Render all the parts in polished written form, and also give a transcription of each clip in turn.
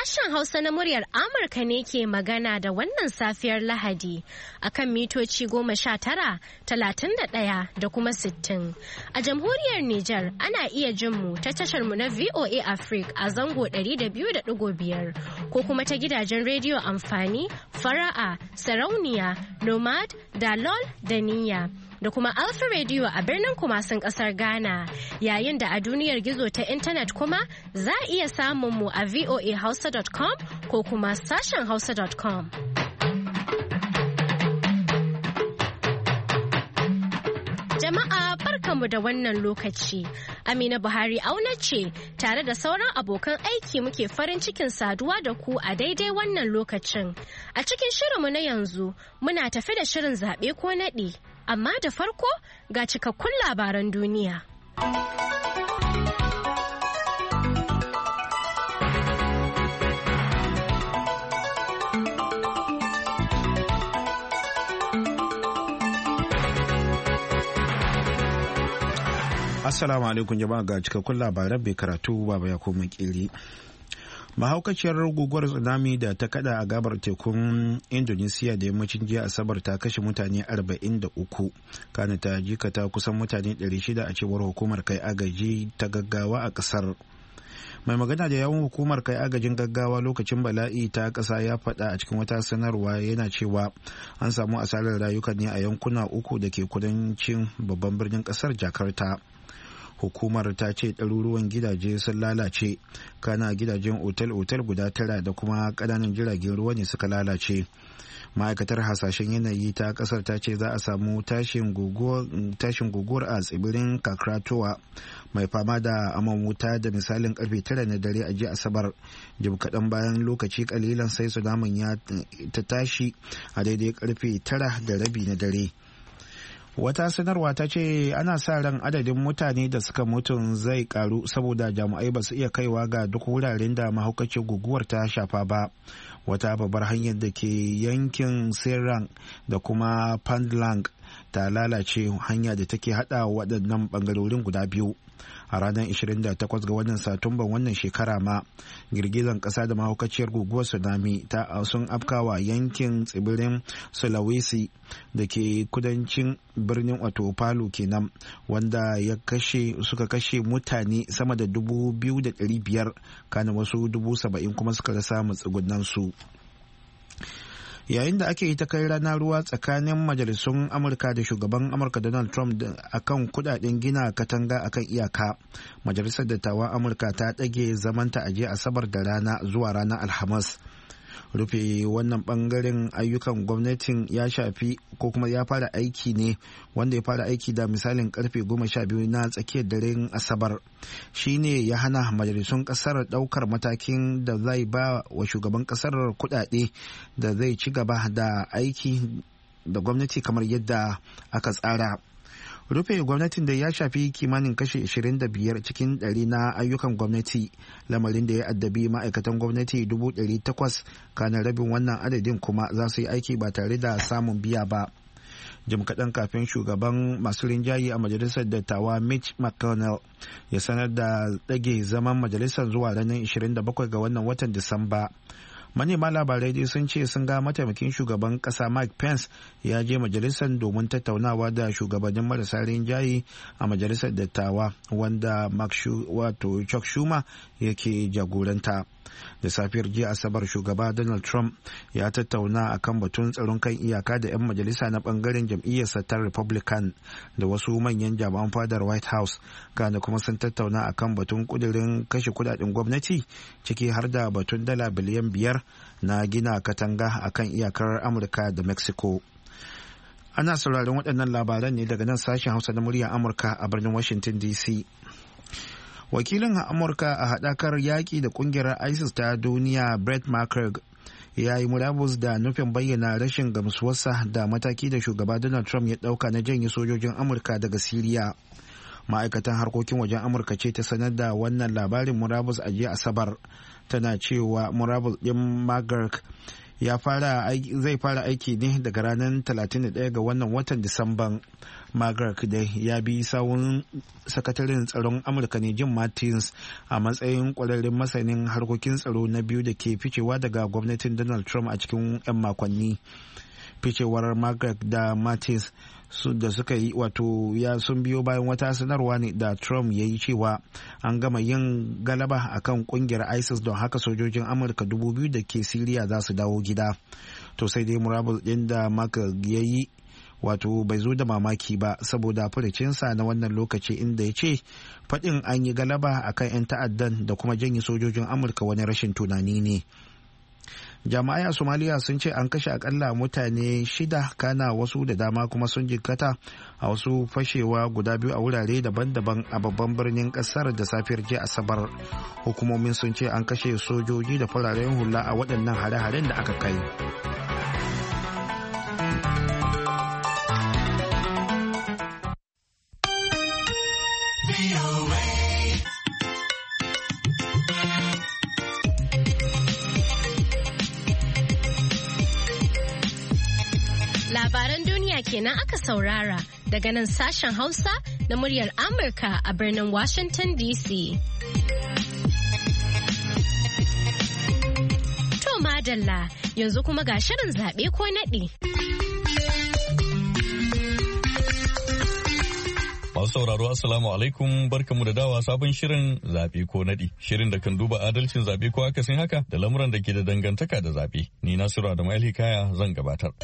Sashen Hausa na muryar Amurka ne ke magana da wannan safiyar Lahadi akan mitoci 19, 31 da kuma 60. A jamhuriyar Nijar ana iya jin mu ta tashar mu na VOA Africa a zango 200.5 ko kuma ta gidajen rediyo amfani, fara'a, sarauniya, nomad, dalol da niyya. Da kuma Alpha Radio a birnin Kumasin kasar Ghana, yayin da a duniyar gizo ta intanet kuma za a iya samun mu a voahausa.com ko kuma sashen hausa.com. Jama'a barkanmu da wannan lokaci. Amina Buhari auna ce tare da sauran abokan aiki muke farin cikin saduwa da ku a daidai wannan lokacin. A cikin shirinmu na yanzu muna tafi da shirin zaɓe ko naɗi. Amma da farko ga cikakkun labaran duniya. Assalamu alaikum jama'a ga cikakkun labaran bai karatu baba ya koma kili. Mahaukaciyar guguwar tsunami da ta kada a gabar tekun Indonesia da yammacin jiya Asabar ta kashe mutane 43, kana ta jikata kusan mutane 600 a cewar hukumar kai agaji ta gaggawa a kasar. Mai magana da yawun hukumar kai agajin gaggawa lokacin bala'i ta kasa ya faɗa a cikin wata sanarwa yana cewa an samu asarar rayuka ne a yankuna uku da ke kudancin babban birnin kasar Jakarta. Hukumar ta ce ɗaruruwan gidaje sun lalace, kana gidajen otal-otal guda 9 da kuma ƙananan jiragen ruwa ne suka lalace. Ma'aikatar hasashen yanayi ta ƙasar ta ce za a samu tashin guguwar a tsibirin Kakratowa mai fama da aman wuta da misalin karfe 9 na dare a jiya Asabar, jim kaɗan bayan lokaci kalilan sai tsunamin ya ta tashi a daidai karfe 9:30 na dare. Wata sanarwa ta ce ana sa ran adadin mutane da suka mutu zai karu saboda jami'ai ba su iya kaiwa ga duk wuraren da mahaukacin guguwar ta shafa ba. Wata babbar hanyar da ke yankin Serang da kuma Pandlang ta lalace, hanya da take hada waɗannan bangarorin guda biyu. A ranar 28 ga wannan Satumban wannan shekara ma, girgizan ƙasa da mahaukaciyar guguwar tsunami ta sun afkawa yankin tsibirin Sulawesi da ke kudancin birnin wato Palu kenan, wanda suka kashe mutane sama da 2,500, kana wasu 70,000 kuma suka rasa matsugunansu. Yayin da ake ta kai rana ruwa tsakanin majalisun Amurka da shugaban Amurka Donald Trump akan kudaden gina katanga akan iyaka, majalisar dattawan Amurka ta ɗage zamanta a jiya Asabar da rana zuwa ranar Alhamis. Rufe wannan bangaren ayyukan gwamnatin ya shafi ko kuma ya fara aiki ne, wanda ya fara aiki da misalin karfe 12 na tsakiyar daren Asabar. Shi ne ya hana majalisun kasar daukar matakin da zai ba wa shugaban kasar kudade da zai ci gaba da aiki da gwamnati kamar yadda aka tsara. Rufe gwamnatin da ya shafi kimanin kashe 25 cikin 100 na ayyukan gwamnati, lamarin da ya addabi ma'aikatan gwamnati 800,000, kana rabin wannan adadin kuma za su yi aiki ba tare da samun biya ba. Jim kaɗan kafin shugaban masu rinjaye a majalisar dattawa Mitch McConnell ya sanar da ɗage zaman majalisar zuwa ranar 27 ga wannan watan Disamba. Manema labarai dai sun ce sun ga mataimakin shugaban kasa Mike Pence ya je majalisar domin tattaunawa da shugabannin marasa rinjaye a majalisar dattawa, wanda Chuck Schumer yake jagoranta. Da safiyar jiya Asabar, shugaba Donald Trump ya tattauna akan batun tsaron kan iyaka da 'yan majalisa na bangaren jam'iyyarsa ta Republican da wasu manyan jami'an fadar White House, kana kuma sun tattauna akan batun kudirin kashe kudaden gwamnati, ciki har da batun dala biliyan 5 na gina katanga akan iyakar Amurka da Mexico. Ana sauraron waɗannan labaran ne daga nan sashen Hausa na muryar Amurka a birnin Washington DC. Wakilin Amurka a haɗakar yaƙi da ƙungiyar ISIS ta duniya Brett McCurg ya yi murabus da nufin bayyana rashin gamsuwarsa da mataki da shugaba Donald Trump ya ɗauka na janye sojojin Amurka daga Siriya. Ma'aikatan harkokin wajen Amurka ce ta sanar da wannan labarin murabus a jiya Asabar, tana cewa murabus ɗin McCurg zai fara aiki ne daga ranar 31 ga wannan watan Disamban. Margaret dai ya bi sawun sakataren tsaron Amurka ne Jim Mattis a matsayin kwararren masanin harkokin tsaro na biyu da ke ficewa daga gwamnatin Donald Trump a cikin 'yan makonni. Ficewar Margaret da Mattis da suka yi sun biyo bayan wata sanarwa ne da Trump ya yi cewa an gama yin galaba akan kungiyar ISIS, don haka sojojin Amurka 2,000 da ke Siriya za su dawo gida. To sai dai murabus ɗin da Margaret ya yi bai zo da mamaki ba, saboda furicinsa na wannan lokaci inda ya ce faɗin an yi galaba akan 'yan ta'addan da kuma janye sojojin Amurka wani rashin tunani ne. Jami'ai a Somalia sun ce an kashe akalla mutane 6 kana wasu da dama kuma sun jikkata a wasu fashewa guda 2 a wurare daban-daban a babban birnin kasar da safiyar jiya Asabar. Hukumomin sun ce an kashe sojoji da fararen hula a waɗannan hare-haren da aka kai. Labaran duniya kenan aka saurara daga nan sashen Hausa na muryar Amurka a birnin Washington DC. To madalla, yanzu kuma ga shirin zaɓe ko naɗi. Masu sauraro Assalamu alaikum, barkamu da dawa sabon shirin zaɓe ko naɗi. Shirin da kan duba adalcin zaɓe ko akasin haka da lamuran da ke da dangantaka da zaɓe. Ni Nasiru Adamu Hikaya zan gabatar.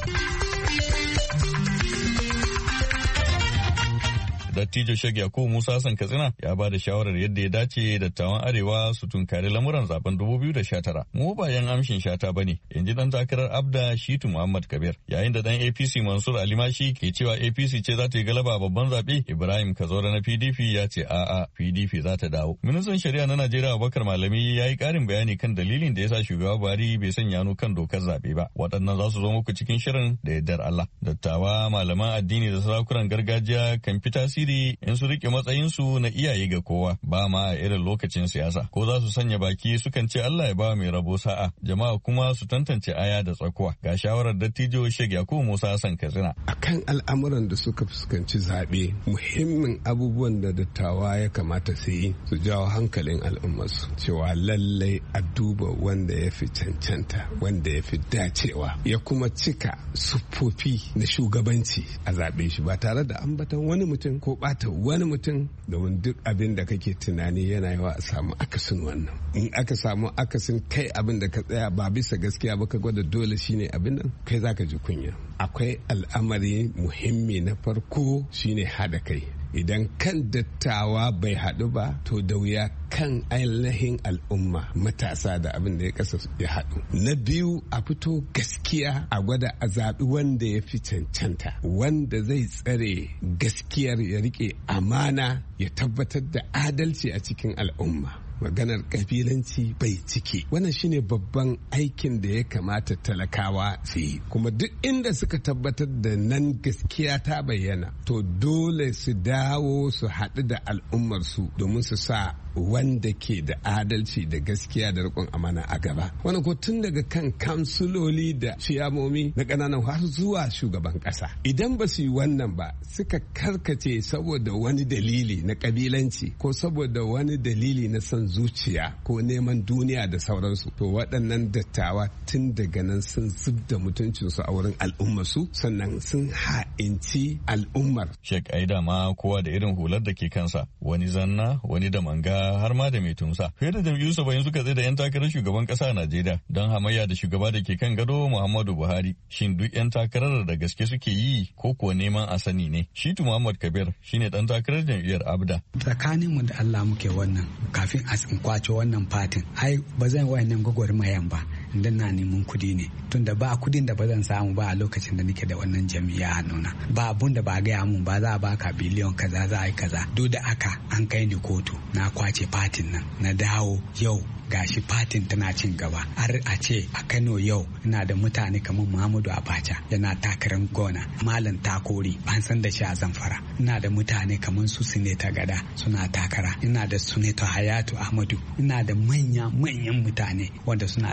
Dattijo Sheikh Yakubu Musa Hassan Katsina ya ba da shawarar yadda ya dace dattawan Arewa su tunkari lamuran zaben 2019. Mu ba yan amshin shata bane, in ji dan takarar Abda Shitu Muhammad Kabir. Yayin da dan APC Mansur Alimashi ke cewa APC ce za ta yi galaba a babban zabe, Ibrahim Kazora na PDP ya ce a'a PDP za ta dawo. Ministan Shari'a na Najeriya Abubakar Malami ya yi karin bayani kan dalilin da ya sa shugaba Buhari bai sanya hannu kan dokar zabe ba. Waɗannan za su zo muku cikin shirin da yardar Allah. Dattawa, malaman addini da sarakunan gargajiya kan fi tasiri in su rike matsayinsu na iyaye ga kowa, ba ma a irin lokacin siyasa. Ko za su sanya baki sukan ce Allah ya ba mai rabo sa'a, jama'a kuma su tantance aya da tsakuwa. Ga shawarar dattijo Sheikh Yakubu Musa Hassan Katsina. Akan al'amuran da suka fuskanci zaɓe, muhimmin abubuwan da dattawa ya kamata su yi su jawo hankalin al'ummarsu cewa lallai a duba wanda ya fi cancanta, wanda ya fi dacewa, ya kuma cika siffofi na shugabanci a zaɓe shi ba tare da ambatan wani mutum ko bata wani mutum, domin duk abin da kake tunani yana yawa a samu akasin wannan. In aka samu akasin kai abin da ka tsaya ba bisa gaskiya ba ka gwada dole shine abin nan, kai zaka ji kunya. Akwai al'amari muhimmi na farko shine hada kai. Idan kan dattawa bai haɗu ba, to da wuya kan ainihin al'umma matasa da abin da ya kasa ya haɗu. Na biyu, a fito gaskiya a gwada a zaɓi wanda ya fi cancanta, wanda zai tsare gaskiyar, ya riƙe amana, ya tabbatar da adalci a cikin al'umma. Maganar kabilanci bai ciki. Wannan shine babban aikin da ya kamata talakawa su yi. Kuma duk inda suka tabbatar da nan gaskiya ta bayyana, to dole su dawo su haɗu da al'ummarsu domin su sa wanda ke da adalci da gaskiya da riƙon amana a gaba. Wannan ko tun daga kan kansuloli da ciyamomi na ƙananan har zuwa shugaban ƙasa. Idan ba su yi wannan ba, suka karkace saboda wani dalili na ƙabilanci ko saboda wani dalili na son zuciya ko neman duniya da sauransu, to waɗannan dattawa tun daga nan sun zub da mutuncinsu a wurin al'ummarsu, sannan sun ha'inci al'ummar. Sheikh Aida ma kowa da irin hular da ke kansa, wani zanna, wani da manga, har ma da mai tumsa. Fiye da jam'iyyu 70 suka tsaye da 'yan takarar shugaban kasa a Najeriya don hamayya da shugaba da ke kan gado Muhammadu Buhari. Shin duk 'yan takarar da gaske suke yi ko kuwa neman a sani ne? Shitu Muhammad Kabir shine dan takarar jam'iyyar Abda. Tsakanin mu da Allah muke wannan, kafin a kwace wannan fatin. Ai ba zan wayannan gwagwarmayan ba. Idan na neman kudi ne, tunda ba kudin da ba zan samu ba a lokacin da nake da wannan jami'a hannuna. Ba abun da ba gaya mun ba, za a baka biliyon kaza, za a yi kaza. Duk da aka an kai ni kotu, na kwace fatin nan, na dawo yau gashi fatin tana cin gaba. Har a ce a Kano yau ina da mutane kamar Muhammadu Abacha yana takarar gona, Malam Takori ban san da shi a Zamfara. Ina da mutane kamar su Sineta Gada suna takara. Ina da Suneta Hayatu Ahmadu. Ina da manyan mutane wanda suna takara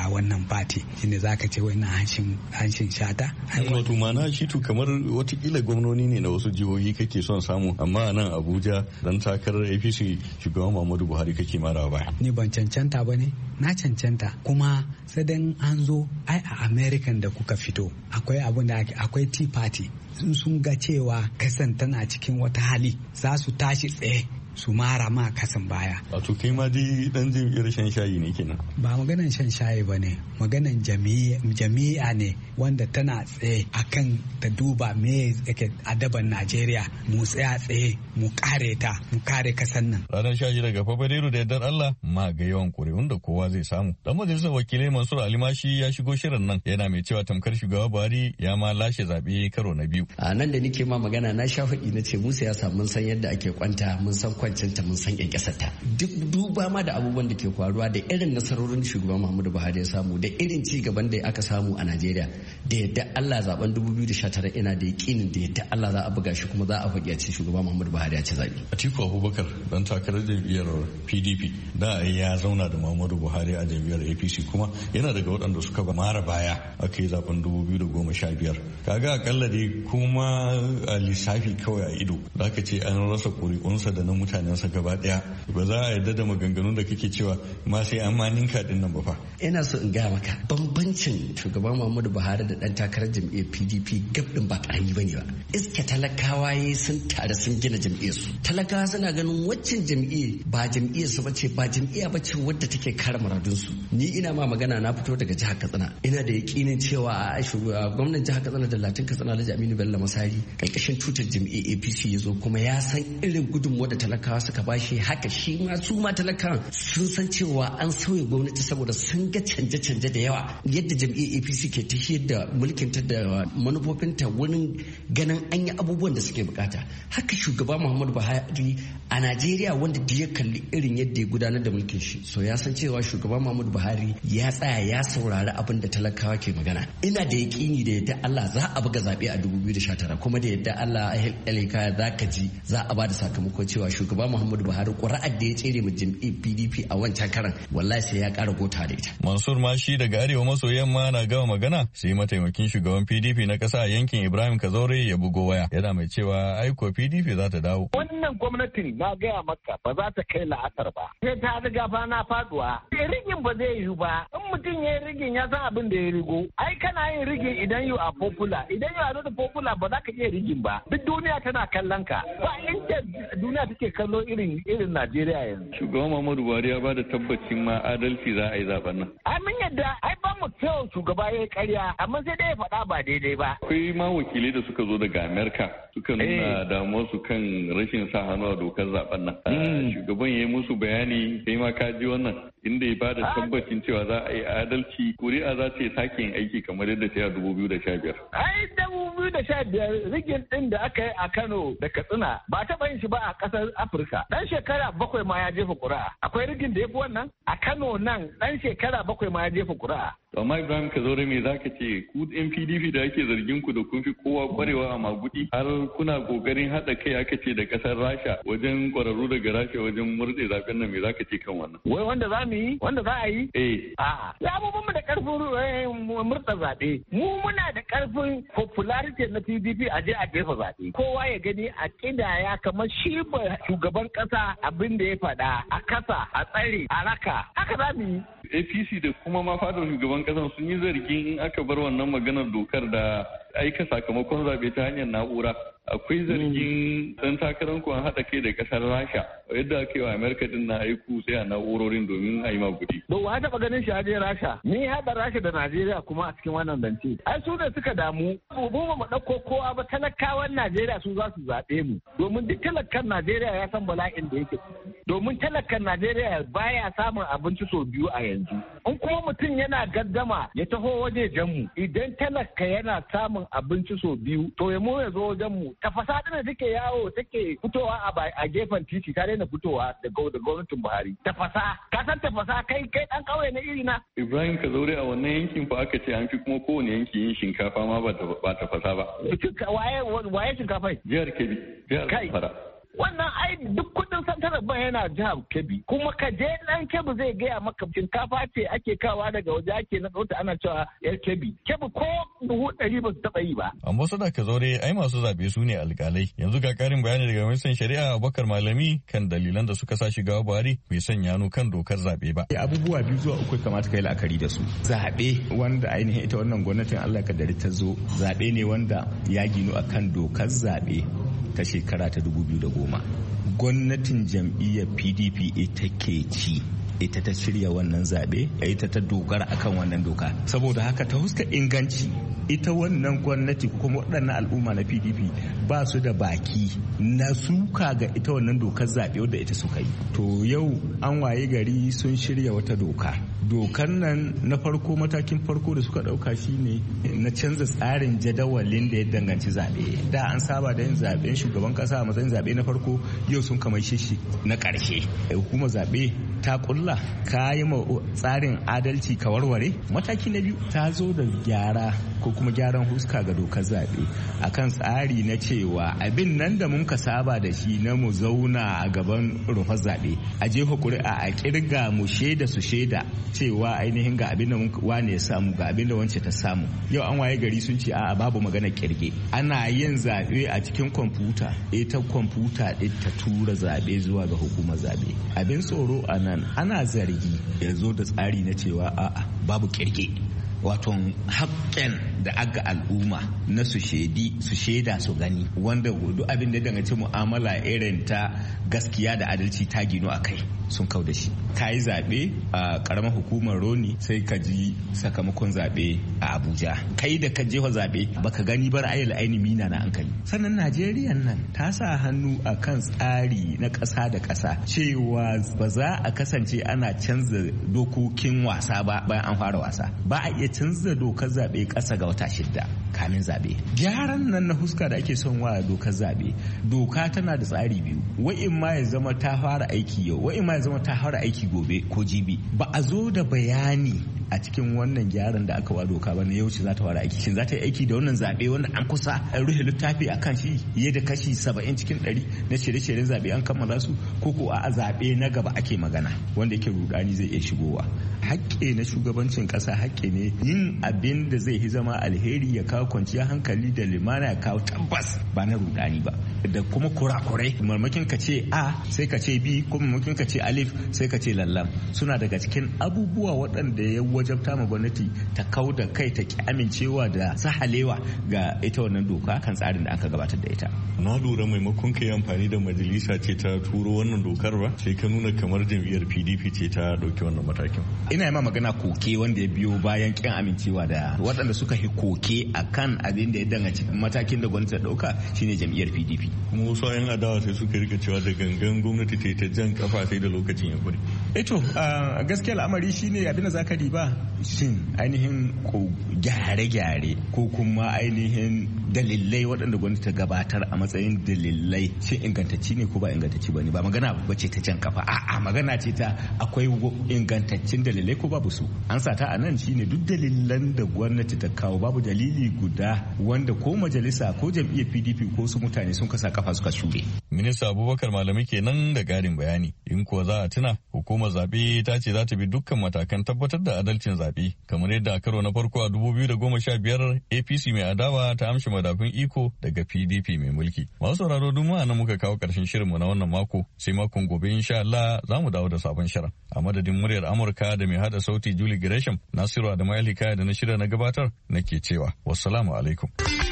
shiga wannan fati shine zaka ce wai na hanshin shata. Wato mana shi kamar watakila gwamnoni ne na wasu jihohi kake son samu amma nan Abuja dan takarar APC shugaban Muhammadu Buhari kake mara baya. Ni ban cancanta ba ne, na cancanta kuma sai dan an zo ai a American da kuka fito akwai abun da akwai Tea Party sun ga cewa kasan tana cikin wata hali za su tashi tsaye su mara ma kasan baya. Wato kai ma dai dan jam'iyyar shan shayi ne kenan. Ba maganan shan shayi ba ne, maganan jami'a ne wanda tana tsaye akan ta duba me yake adaban Najeriya mu tsaya tsaye mu kare kasan nan. Ranar 16 daga Fabrairu da yardar Allah ma ga yawan ƙuri'un da kowa zai samu. Dan majalisar wakilai Mansur Alimashi ya shigo shirin nan yana mai cewa tamkar shugaba Buhari ya ma lashe zaɓe karo na biyu. A nan da nake ma magana na sha faɗi na ce Musa ya samu mun san yadda ake kwanta mun san kwancinta mun san kyankyasarta duk duba ma da abubuwan da ke faruwa da irin nasarorin shugaban Muhammadu Buhari ya samu da irin ci gaban da aka samu a Najeriya da yadda Allah zaben 2019 ina da yakinin da yadda Allah za a buga shi kuma za a faɗi a ce shugaban Muhammadu Buhari ya ci zaɓe. Atiku Abubakar dan takarar jam'iyyar PDP da ya zauna da Muhammadu Buhari a jam'iyyar APC kuma yana daga waɗanda suka mara baya aka yi zaben 2015 kaga akalla dai kuma a lissafi kawai a ido da aka ce an rasa ƙuri'unsa da na mutanensa gaba daya ba za a yarda da maganganun da kake cewa ma sai an ma ninka din nan ba fa. Ina so in gaya maka bambancin shugaban Muhammadu Buhari da dan takarar jam'iyyar PDP gab din ba karami bane ba. Iska talakawa sun tare sun gina jam'iyyar su. Talakawa suna ganin waccan jam'iyya ba jam'iyyar su bace ba jam'iyya bace wadda take kare muradun su. Ni ina ma magana na fito daga jihar Katsina. Ina da yakinin cewa a gwamnatin jihar Katsina da Latin Katsina Alhaji Aminu Bello Masari karkashin tutar jam'iyyar APC ya zo kuma ya san irin gudunmuwa da talakawa suka bashi haka shi ma su ma talakawan sun san cewa an sauya gwamnati saboda sun ga canje-canje da yawa yadda jam'iyyar APC ke tafiyar da mulkinta da manufofinta wurin ganin an yi abubuwan da suke bukata haka shugaba Muhammadu Buhari a Najeriya wanda da ya kalli irin yadda ya gudanar da mulkin shi so ya san cewa shugaba Muhammadu Buhari ya tsaya ya saurari abin da talakawa ke magana ina da yaƙini da yadda Allah za a buga zaɓe a 2019 kuma da yadda Allah alika za ka ji za a ba da sakamako cewa shugaba Muhammadu Buhari ƙuri'ar da ya tsere mu jam'iyyar PDP a wancan karan wallahi sai ya ƙara gota da ita. Mansur Mashi daga Arewa maso yamma na gama magana sai mataimakin shugaban PDP na ƙasa a yankin Ibrahim Kazaure ya bugo waya yana mai cewa aiko PDP za ta dawo. Wannan gwamnatin na gaya maka ba za ta kai la'asar ba. Sai ta riga fa na faduwa. Rigin ba zai yiwu ba. In mutum ya yi rigin ya san abin da ya rigo. Ai kana yin rigin idan you are popular. Idan you are not popular ba za ka iya rigin ba. Duk duniya tana kallon ka. Ba inda duniya take kallo irin Najeriya yanzu. Shugaban Muhammadu Buhari ya bada tabbacin ma adalci za a yi zaben nan. Ai mun yadda ai ba mu kyau shugaba ya yi ƙarya amma sai dai ya faɗa ba daidai ba. Akwai ma wakilai da suka zo daga Amerika suka nuna damuwar su kan rashin sa hannu a dokar zaben nan. Shugaban ya yi musu bayani kai ma ka ji wannan inda ya bada tabbacin cewa za a yi adalci kuri'a za ta yi sake yin aiki kamar yadda ta yi a 2015. Ai 2015 rigin din da aka yi a Kano da Katsina ba taɓa yin shi ba a ƙasar Afirka. Dan shekara 7 ma ya jefa ƙuri'a. Akwai rigin da ya fi wannan? A Kano nan dan shekara 7 ma ya jefa ƙuri'a. Amma Ibrahim Kazaure me zaka ce ku yan PDP da ake zargin ku da kun fi kowa kwarewa a magudi har kuna kokarin haɗa kai aka ce da ƙasar Rasha wajen kwararru daga Rasha wajen murɗe zaben nan me zaka ce kan wannan? Wai wanda za mu yi? Wanda za a yi? A'a. Ya mu da ƙarfin murɗa zaɓe. Mu muna da ƙarfin popularity na PDP a je a jefa zaɓe. Kowa ya gani a ƙidaya kamar shi ba shugaban ƙasa abin da ya faɗa a kasa a tsare a raka. Haka za mu yi. APC da kuma ma fadar shugaban kasan sun yi zargin in aka bar wannan maganar dokar da aika sakamakon zaɓe ta hanyar na'ura akwai zargin dan takarar ku an haɗa kai da ƙasar Rasha yadda aka yi wa Amerika din na aiku sai a na'urorin domin a yi magudi. To wa taɓa ganin shi aje Rasha? Ni haɗa Rasha da Najeriya kuma a cikin wannan zance. Ai su ne suka damu. Mu mu ɗauko kowa ba talakawan Najeriya su za su zaɓe mu. Domin duk talakan Najeriya ya san bala'in da yake. Domin talakan Najeriya baya samun abinci sau biyu a yanzu. In kuma mutum yana gaddama ya taho wajejen mu idan talaka yana samun abinci sau biyu to ya zo wajen mu tafasa da take yawo take fitowa a gefen titi ta daina fitowa da gwamnatin Buhari tafasa ka san tafasa kai dan kauye na iri na Ibrahim Kazaure a wannan yankin fa aka ce an fi kuma kowane yanki yin shinkafa ma ba tafasa ba waye shinkafa jihar Kebbi jihar Zamfara wannan ai duk kudin santarar ban yana jihar Kebbi, kuma ka je dan Kebbi zai gaya maka shinkafa ce ake kawa daga waje ake na ɗauta ana cewa yar Kebbi ko buhu 100 ba su taɓa yi ba. Ambassador Kazaure ai masu zaɓe su ne alƙalai. Yanzu ga ƙarin bayani daga ministan shari'a Abubakar Malami kan dalilan da suka sa shugaba Buhari bai sanya hannu kan dokar zaɓe ba. Abubuwa 2 zuwa 3 kamata kai la'akari da su. Zaɓe wanda ainihin ita wannan gwamnatin Allah kaddari ta zo zaɓe ne wanda ya ginu akan dokar zaɓe ta shekara ta 2010. Gwamnatin jam'iyyar PDP ita ke ci. Ita ta shirya wannan zaɓe, ita ta dogara akan wannan doka. Saboda haka ta huska inganci ita wannan gwamnati kuma waɗannan al'umma na PDP ba su da baki na suka ga ita wannan dokar zaɓe wadda ita suka yi. To yau an waye gari sun shirya wata doka. Dokar nan na farko matakin farko da suka ɗauka shine na canza tsarin jadawalin da ya danganci zaɓe. Da an saba da yin zaɓen shugaban ƙasa a matsayin zaɓe na farko, yau sun kamar shi na ƙarshe. Hukumar zaɓe ta kulla ka yi ma tsarin adalci ka warware. Mataki na biyu ta zo da gyara ko kuma gyaran huska ga dokar zaɓe akan tsari na cewa abin nan da mun ka saba da shi na mu zauna a gaban rufar zaɓe a jefa ƙuri'a a kirga mu shaida su shaida cewa ainihin ga abin da wane ya samu ga abin da wance ta samu. Yau an waye gari sun ce a'a babu magana kirge, ana yin zaɓe a cikin kwamfuta, ita kwamfuta ɗin ta tura zaɓe zuwa ga hukumar zaɓe. Abin tsoro a nan ana zargi ya zo da tsari na cewa a'a babu kirge, wato haƙƙen da aga al'umma na su shaida su gani, wanda duk abin da danganci mu'amala irin ta gaskiya da adalci ta gino a kai sun kau da shi. Ka yi zaɓe a ƙaramar hukumar Roni sai ka ji sakamakon zaɓe a Abuja, kai da ka jefa zaɓe baka gani bar ayyul ainihi na hankali. Sannan Najeriya nan ta sa hannu a kan tsari na ƙasa da ƙasa cewa ba za a kasance ana canza dokokin wasa ba bayan an fara wasa, ba a iya canza dokar zaɓe ƙasa ga wata 6 kamin zaɓe. Gyaran nan na huska da ake son wa dokar zaɓe, doka tana da tsari 2, wa'in ma ya zama ta fara aiki yau, wa'in ma ya zama ta fara aiki gobe ko jibi. Ba a zo da bayani a cikin wannan gyaran da aka wa doka ba na yau za ta fara aiki. Shin za ta yi aiki da wannan zaɓe wanda an kusa an rufe littafi a kan shi fiye da kashi 70 cikin 100 na shirye-shiryen zaɓe an kammala su, ko ko a zaɓe na gaba ake magana wanda yake rudani zai iya shigowa. Haƙƙe na shugabancin ƙasa haƙƙe ne yin abin da zai zama alheri ya kawo kwanciyar hankali da limana ya kawo tabbas ba na rudani ba. Da kuma kurakurai, marmakin ka ce A sai ka ce B, kuma marmakin ka ce alif sai ka ce lallam, suna daga cikin abubuwa waɗanda ya wajabta ma gwamnati ta kau da kai ta ki amincewa da sahalewa ga ita wannan doka kan tsarin da aka gabatar da ita. Na lura maimakon ka yi amfani da majalisa ce ta turo wannan dokar ba, sai ka nuna kamar jam'iyyar PDP ce ta ɗauki wannan matakin. Ina yi ma magana koke wanda ya biyo bayan kin amincewa da waɗanda suka yi koke akan abin da ya danganci matakin da gwamnati ta ɗauka shine jam'iyyar PDP. Kuma wasu 'yan adawa sai suka rika cewa da gangan gwamnati ta yi ta jan kafa sai da lokacin ya kure. Gaskiya al'amari shine abin da zaka diba shin ainihin ko gyare-gyare ko kuma ainihin dalilai waɗanda gwamnati ta gabatar a matsayin dalilai shin ingantacci ne ko ba ingantacci ba ne. Ba magana ba ce ta jan kafa, a'a magana ce ta akwai ingantaccen dalilai ko babu su. An sata a nan shine duk dalilan da gwamnati ta kawo babu dalili guda wanda ko majalisa ko jam'iyyar PDP ko su mutane sun kasa kafa suka shure. Minista Abubakar Malami kenan da ƙarin bayani. In kuwa za a tuna, hukumar zaɓe ta ce za ta bi dukkan matakan tabbatar da adalcin zaɓe, kamar yadda a karo na farko a 2015 APC mai adawa ta amshi madafun iko daga PDP mai mulki. Masu sauraro duk nan muka kawo ƙarshen shirinmu na wannan mako, sai makon gobe insha Allah za mu dawo da sabon shirin. A madadin muryar Amurka da mai hada sauti Julie Gresham, Nasiru Adamu Hikaya da na shirya na gabatar nake cewa wassalamu alaikum.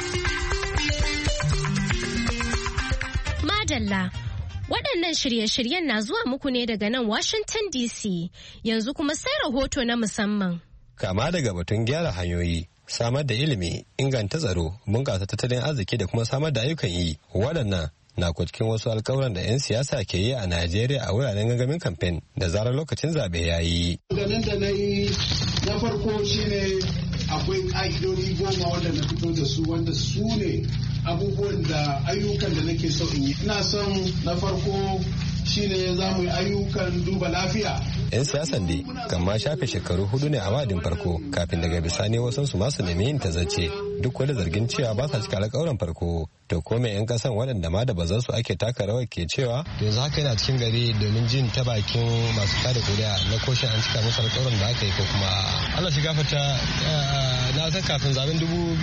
Madalla. Waɗannan shirye-shiryen na zuwa muku ne daga nan Washington DC. Yanzu kuma sai rahoto na musamman. Kama daga batun gyara hanyoyi, samar da ilimi, inganta tsaro, bunƙasa tattalin arziki da kuma samar da ayyukan yi. Waɗannan na cikin wasu alkawuran da 'yan siyasa ke yi a Najeriya a wuraren gangamin kamfen da zarar lokacin zaɓe ya yi. Ganin da na yi na farko shine akwai ƙa'idodi 10 wanda na fito da su wanda su ne abubuwan da ayyukan da nake so in yi. Ina son na farko shine za mu yi ayyukan duba lafiya. 'Yan siyasan dai kan ma shafe shekaru 4 ne a wa'adin farko kafin daga bisani wasansu masu nemi yin tazarce duk wani zargin cewa ba sa cika alƙawuran farko. To ko mai 'yan kasan waɗanda ma da bazan su ake taka rawar ke cewa yanzu haka yana cikin gari domin jin ta bakin masu kada kuri'a na koshin an cika musu alƙawuran da aka yi ko kuma Allah shi gafarta na san kafin zaben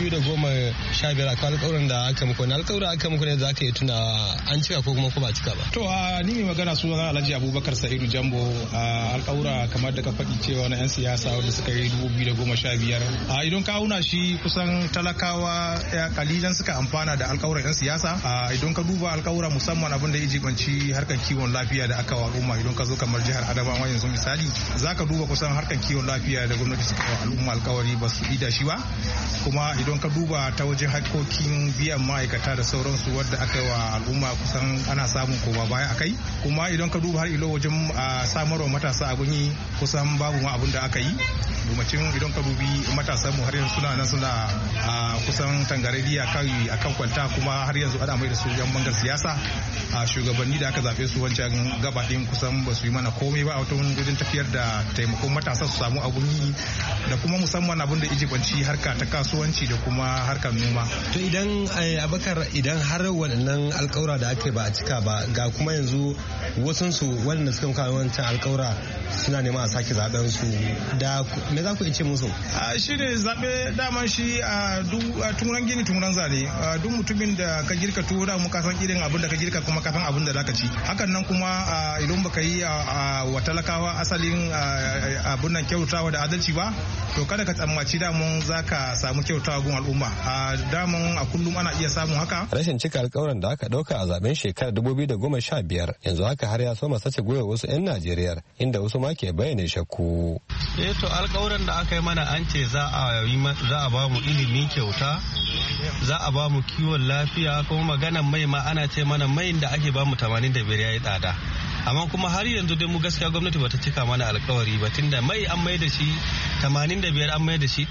2015 akwai alƙawuran da aka muku, na alƙawuran aka muku ne da aka yi tuna an cika ko kuma ko ba cika ba. To ni mai magana su Alhaji Abubakar Sa'idu Jambo, alƙawura kamar da ka faɗi cewa na 'yan siyasa wanda suka yi 2015 idan ka auna shi kusan talakawa kalilan suka amfana da alƙawuran 'yan siyasa. Idan ka duba alƙawura musamman abin da ya jibanci harkar kiwon lafiya da aka wa al'umma, idan ka zo kamar jihar Adamawa yanzu misali za ka duba kusan harkar kiwon lafiya da gwamnati suka wa al'umma alƙawari ba su ida shi ba. Kuma idan ka duba ta wajen hakkokin biyan ma'aikata da sauransu wadda aka yi wa al'umma kusan ana samun koma baya akai. Kuma idan ka duba har ilo wajen samarwa matasa abin yi kusan babu ma abin da aka yi. Domacin idan ka dubi matasan mu har yanzu suna nan suna kusan tangarariya akan kwalta, kuma har yanzu ana mai da su yan bangar siyasa. Shugabanni da aka zaɓe su wancan gabaɗin kusan ba su yi mana komai ba a wata wajen tafiyar da taimakon matasa su samu abun yi da kuma musamman abin da ijibanci harka ta kasuwanci da kuma harkar noma. To idan Abakar, idan har waɗannan alƙawura da aka ba a cika ba, ga kuma yanzu wasunsu waɗanda suka kawo wancan alƙawura suna neman a sake zaben su, da me za ku ce musu? Shi ne zaɓe dama shi turan gini turan zane, duk mutumin da ka girka tuwo da mu ka san irin abin da ka girka kuma ka san abin da za ka ci. Hakan nan kuma idan baka yi wa talakawa asalin abin nan kyautawa da adalci ba, to kada ka tsammaci damun za ka samu kyautawa gun al'umma. Damun a kullum ana iya samun haka. Rashin cika alƙawarin da aka ɗauka a zaben shekarar 2015 yanzu haka har ya so sace gwiwa wasu 'yan Najeriya, inda wasu ma ke bayyana shakku. To alƙawuran da aka yi mana an ce za a ba mu ilimi kyauta, za a ba mu kiwon lafiya, kuma maganan mai ma ana ce mana mai da ake ba mu 85 ya yi tsada. Amma kuma har yanzu dai mu gaskiya gwamnati bata cika mana alkawari ba, tunda mai an mai da shi 85 an mai da shi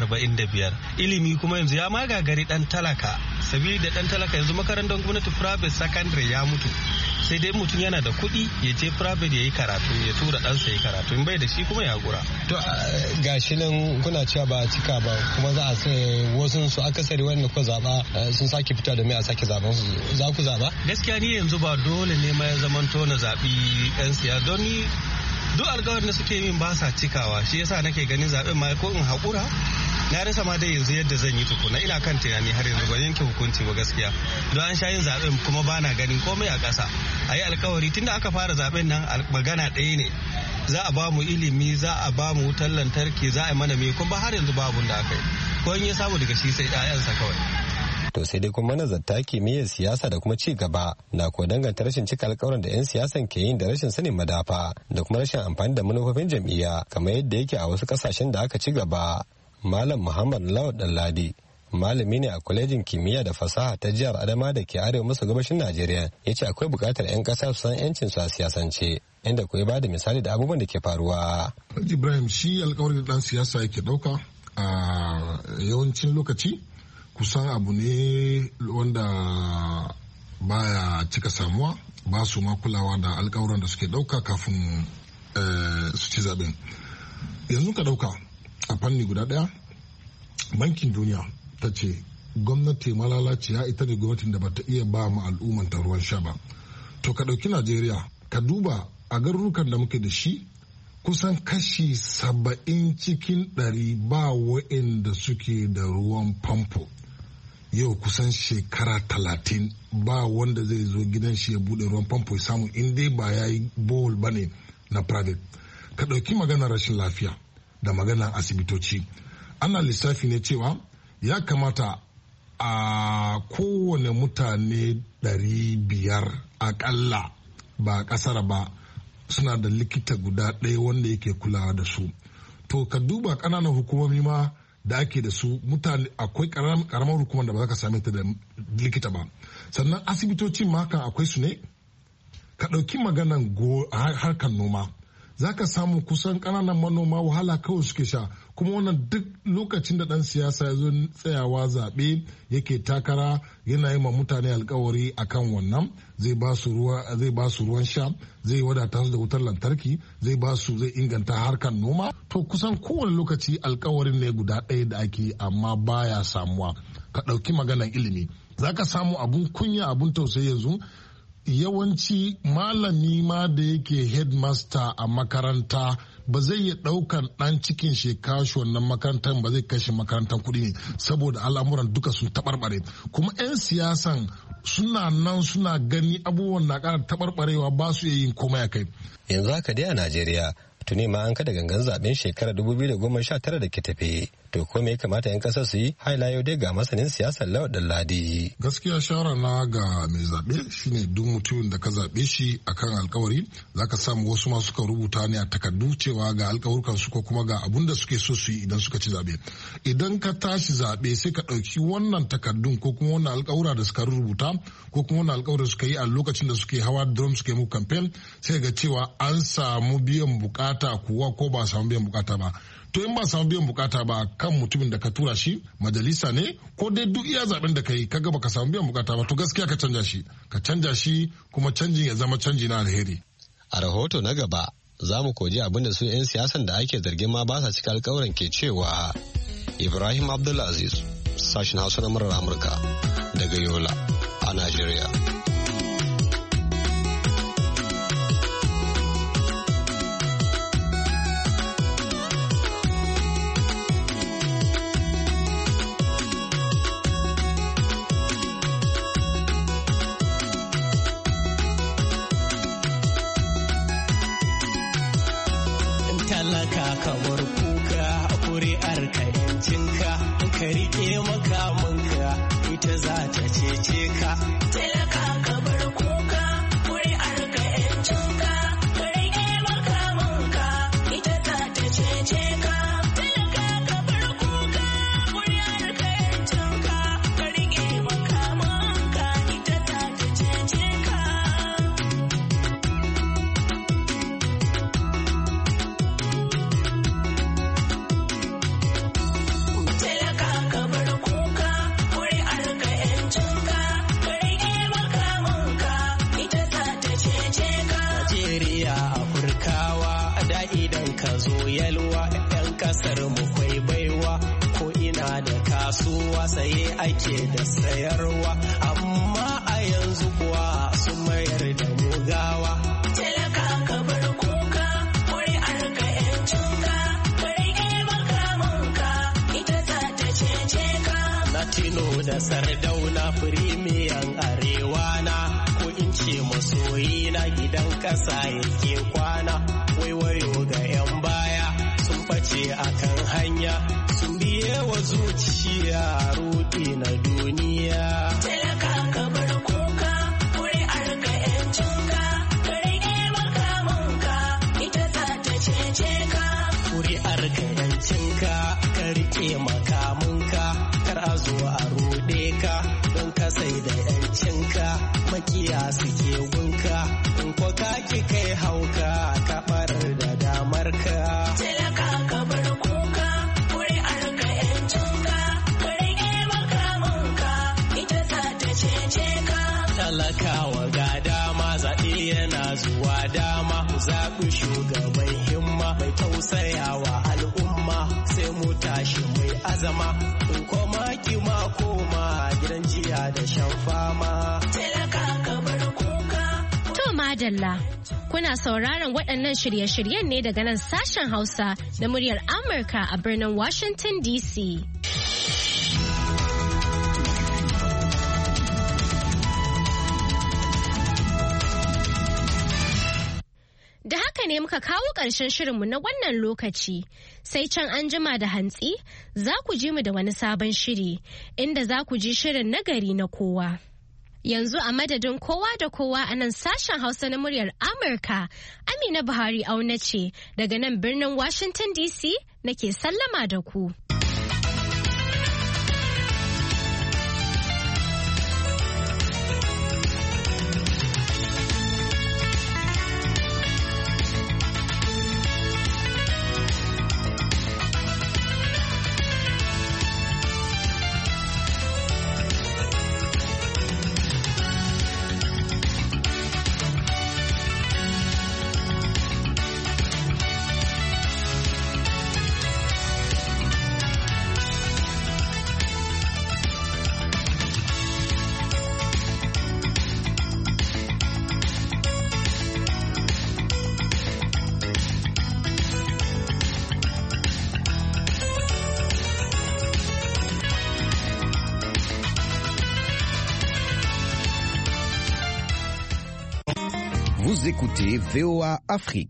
145. Ilimi kuma yanzu ya magagari dan talaka, sabili da dan talaka yanzu makarantar gwamnati private secondary ya mutu. Sai dai mutum yana da kuɗi ya je private ya yi karatu, ya tura ɗansa ya yi karatu, in bai da shi kuma ya gura. To gashi nan kuna cewa ba a cika ba, kuma za a sai wasu su akasari wanda ku zaba sun sake fita da mai a sake zaben su, za ku zaba? Gaskiya ni yanzu ba dole ne ma ya zamanto na zaɓi 'yan siyasa, don ni duk alkawarin da suke yin ba sa cikawa, shi yasa nake ganin zaɓen ma ko in haƙura. Na rasa ma dai yanzu yadda zan yi tukuna, ina kan tunani har yanzu ban yanke hukunci ba gaskiya, don an sha yin zaɓen kuma ba na ganin komai a ƙasa. A yi alkawari tunda aka fara zaɓen nan magana ɗaya ne, za a ba mu ilimi, za a ba mu wutar lantarki, za a yi mana me, kuma har yanzu ba abun da aka yi, ko in ya samu daga shi sai ɗayansa kawai. To sai dai kuma nazarta kimiyyar siyasa da kuma ci gaba na ko danganta rashin cika alƙawarin da 'yan siyasan ke yin da rashin sanin madafa da kuma rashin amfani da manufofin jam'iyya kamar yadda yake a wasu ƙasashen da aka ci gaba. Malam Muhammad Lawal Ɗanladi malami ne a kwalejin kimiyya da fasaha ta jihar Adama da ke arewa maso gabashin Najeriya, ya ce akwai buƙatar 'yan ƙasa su san 'yancin su a siyasance, inda kuwa ba da misali da abubuwan da ke faruwa. Ibrahim, shi alƙawarin da ɗan siyasa yake ɗauka a yawancin lokaci kusan abu ne wanda baya cika samuwa, ba su ma kulawa da alƙawuran da suke ɗauka kafin su ci zaɓen. Yanzu ka ɗauka a fanni guda ɗaya, bankin duniya ta ce gwamnati malalaciya ita ne gwamnatin da bata iya ba mu al'umman ta ruwan sha ba. To ka ɗauki Najeriya, ka duba a garurukan da muke da shi kusan kashi 70 cikin 100 ba wa'inda suke da ruwan famfo. Yau kusan shekara 30 ba wanda zai zo gidan shi ya bude ruwan famfo ya samu, in dai ba ya yi bohol ba ne na private. Ka ɗauki maganar rashin lafiya da maganar asibitoci, ana lissafi ne cewa ya kamata a kowane mutane 500 akalla ba kasar ba suna da likita guda ɗaya wanda yake kulawa da su. To ka duba ƙananan hukumomi ma da ake da su, mutane akwai karamar hukumar da ba za ka same ta da likita ba, sannan asibitocin ma kan akwai su ne. Ka ɗauki maganan harkar noma, za ka samu kusan ƙananan manoma wahala kawai suke sha, kuma wannan duk lokacin da dan siyasa ya zo tsayawa zaɓe yake takara yana yi ma mutane alkawari akan wannan zai ba su ruwan sha, zai wadata su da wutar lantarki, zai inganta harkar noma. To kusan kowane lokaci alkawarin ne guda ɗaya da ake amma baya samuwa. Ka ɗauki maganar ilimi, za ka samu abun kunya abun tausayi yanzu. Yawanci malami ma da yake headmaster a makaranta ba zai iya ɗaukar ɗan cikin shekashi wannan makarantar ba zai kashe makarantar kuɗi ne saboda al'amuran duka sun taɓarɓare. Kuma 'yan siyasan suna nan suna gani abubuwan na ƙara taɓarɓarewa ba su iya yin komai a kai. Yanzu haka dai a Najeriya tuni ma an kada gangan zaben shekarar 2019 da ke tafe. To ko me ya kamata 'yan kasar su yi? Haila yau dai ga masanin siyasar Lawal Ladi. Gaskiya shawara na ga mai zaɓe shine duk mutumin da ka zaɓe shi akan alkawari zaka samu wasu ma suka rubuta ne a takardu cewa ga alkawurkan su ko kuma ga abun da suke so su yi idan suka ci zaɓe. Idan ka tashi zaɓe sai ka ɗauki wannan takardun ko kuma wannan alkawura da suka rubuta ko kuma wannan alkawura da suka yi a lokacin da suke hawa drum suke mu campaign sai ga cewa an samu biyan bukata kuwa ko ba samu biyan bukata ba. To in ba samu biyan bukata ba kan mutumin da ka tura shi majalisa ne ko dai duk iya zaben da ka yi kaga baka samu biyan bukata ba to gaskiya ka canja shi kuma canjin ya zama canji na alheri. A rahoto na gaba za mu koji abin da su 'yan siyasan da ake zargin ma ba sa cika alkawuran ke cewa. Ibrahim Abdulaziz, sashen Hausa na murar Amurka daga Yola a Najeriya. talaka kamar kuka kuri'ar ka yancinka ka rike makamanka ita za ta cece ka talaka kamar kuka kuri'ar ka yancinka ka rike makamanka ita za ta cece ka talaka kamar kuka kuri'ar ka yancinka ka rike makamanka ita za ta cece ka. Yalwa 'yan kasar mu kwai baiwa ko ina da kasuwa saye ake da sayarwa amma a yanzu kuwa sun mayar da mugawa talaka ka bar kuka kuri'ar ka yancinka ka rike makamanka ita za ta cece ka na tino da Sardauna firimiyan arewa na ko in ce masoyi na gidan kasa yake kwana waiwayo ga 'yan baya face akan hanya sun biye wa zuciya rudi na duniya talaka ka bar kuka kuri'ar ka yancinka ka rike makamanka ita za ta cece ka kuri'ar ka yancinka ka rike makamanka kar a zo a rude ka don ka sai da yancinka makiya suke gunka in ko ka ki kai hauka ka barar da damar ka talaka ka bar kuka kuri'ar ka yancinka ka rike makamanka ita za ta cece ka talakawa ga dama zaɓe yana zuwa dama zaɓi shugaban himma mai tausayawa al'umma sai mu tashi mai azama in koma ki ma koma gidan jiya da shan fama talaka ka bar kuka. To madalla kuna sauraron waɗannan shirye-shiryen ne daga nan sashen Hausa na muryar Amurka a birnin Washington DC. Da haka ne muka kawo ƙarshen shirinmu na wannan lokaci, sai can an jima da hantsi za ku ji mu da wani sabon shiri, inda za ku ji shirin nagari na kowa. Yanzu a madadin kowa da kowa a nan sashen Hausa na muryar Amurka, Amina Buhari auna ce daga nan birnin Washington DC nake sallama da ku. Vous écoutez VOA Afrique.